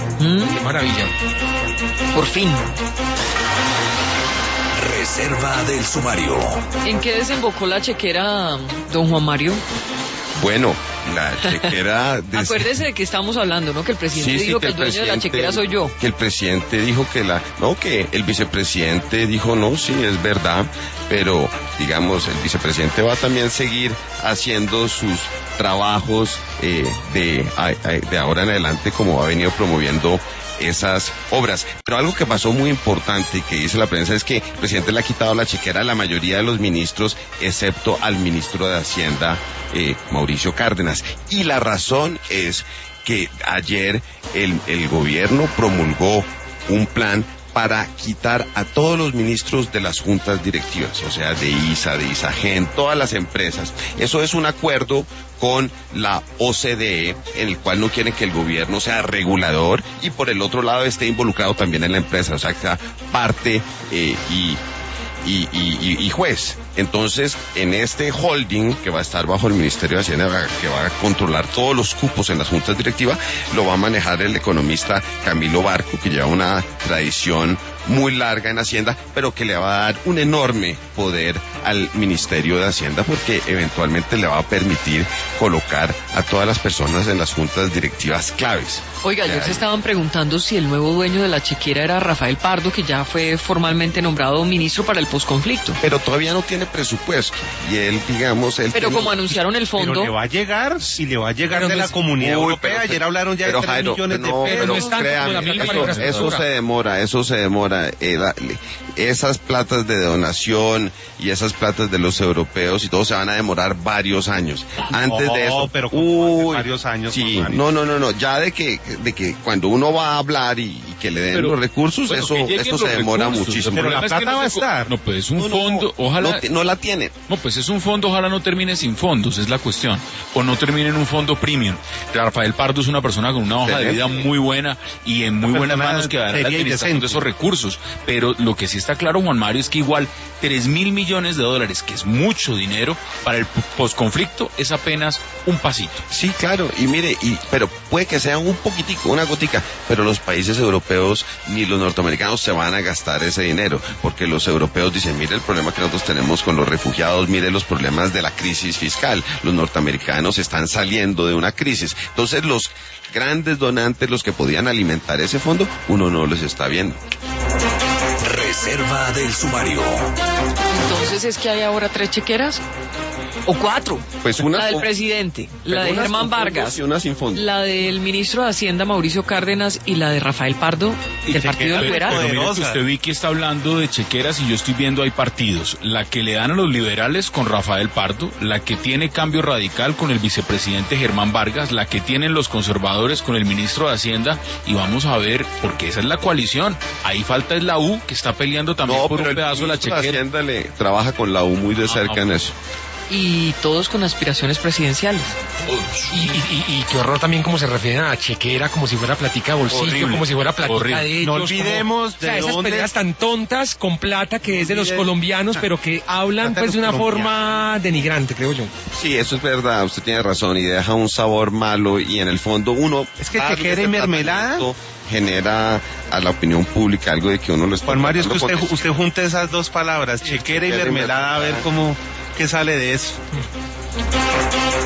Qué maravilla. Por fin. Reserva del sumario. ¿En qué desembocó la chequera, don Juan Mario? Bueno, la chequera... Acuérdese de que estamos hablando, ¿no? Que el presidente dijo que el dueño de la chequera soy yo. Que el presidente dijo que el vicepresidente dijo no, sí, es verdad, pero digamos, el vicepresidente va a también seguir haciendo sus trabajos de ahora en adelante, como ha venido promoviendo esas obras. Pero algo que pasó muy importante y que dice la prensa es que el presidente le ha quitado la chequera a la mayoría de los ministros, excepto al ministro de Hacienda, Mauricio Cárdenas. Y la razón es que ayer el gobierno promulgó un plan para quitar a todos los ministros de las juntas directivas, o sea, de ISA, de ISAGEN, todas las empresas. Eso es un acuerdo con la OCDE, en el cual no quieren que el gobierno sea regulador y por el otro lado esté involucrado también en la empresa, o sea, que sea parte y juez. Entonces, en este holding que va a estar bajo el Ministerio de Hacienda, que va a controlar todos los cupos en las juntas directivas, lo va a manejar el economista Camilo Barco, que lleva una tradición muy larga en Hacienda, pero que le va a dar un enorme poder al Ministerio de Hacienda, porque eventualmente le va a permitir colocar a todas las personas en las juntas directivas claves. Oiga, ayer se estaban preguntando si el nuevo dueño de la chequera era Rafael Pardo, que ya fue formalmente nombrado ministro para el posconflicto. Pero todavía no tiene presupuesto, y él, digamos... Pero como anunciaron el fondo... Pero le va a llegar, si le va a llegar de la Comunidad Europea. Ayer hablaron ya de 3 millones de pesos. Pero no es tanto, eso se demora. Esas platas de donación y esas platas de los europeos y todo se van a demorar varios años. Antes de eso... pero varios años. Sí, no, ya de que cuando uno va a hablar y que le den los recursos, eso se demora muchísimo. Pero la plata va a estar. No, pues es un fondo, ojalá... No la tiene. No, pues es un fondo, ojalá no termine sin fondos, es la cuestión. O no termine en un fondo premium. Rafael Pardo es una persona con una hoja de vida muy buena y en muy buenas manos que dará la administración de esos recursos. Pero lo que sí está claro, Juan Mario, es que igual 3.000 millones de dólares, que es mucho dinero, para el posconflicto es apenas un pasito. Sí, claro, y mire, pero puede que sea un poquitico, una gotica, pero los países europeos ni los norteamericanos se van a gastar ese dinero, porque los europeos dicen, mire el problema que nosotros tenemos con los refugiados, mire los problemas de la crisis fiscal, los norteamericanos están saliendo de una crisis, entonces los grandes donantes, los que podían alimentar ese fondo, uno no les está viendo. Reserva del sumario. Entonces, ¿es que hay ahora 3 chequeras? ¿O 4? Pues una la del presidente, la de Germán Vargas, y una sin fondo, la del ministro de Hacienda Mauricio Cárdenas y la de Rafael Pardo del Partido Liberal. Pero mira que usted vi que está hablando de chequeras y yo estoy viendo hay partidos. La que le dan a los liberales con Rafael Pardo, la que tiene Cambio Radical con el vicepresidente Germán Vargas, la que tienen los conservadores con el ministro de Hacienda, y vamos a ver, porque esa es la coalición. Ahí falta es la U, que está peleando también por un pedazo de la chequera. Hacienda trabaja con la U muy de cerca en eso. Y todos con aspiraciones presidenciales. Y qué horror también como se refieren a la chequera, como si fuera platica de bolsillo, horrible, como si fuera platica de ellos. No olvidemos de esas peleas tan tontas con plata que es de los colombianos, pero que hablan pues de una forma denigrante, creo yo. Sí, eso es verdad, usted tiene razón, y deja un sabor malo, y en el fondo uno... Es que chequera y mermelada genera a la opinión pública algo de que uno lo está... Juan Mario, es que usted junte esas dos palabras, chequera y mermelada, a ver qué sale de eso.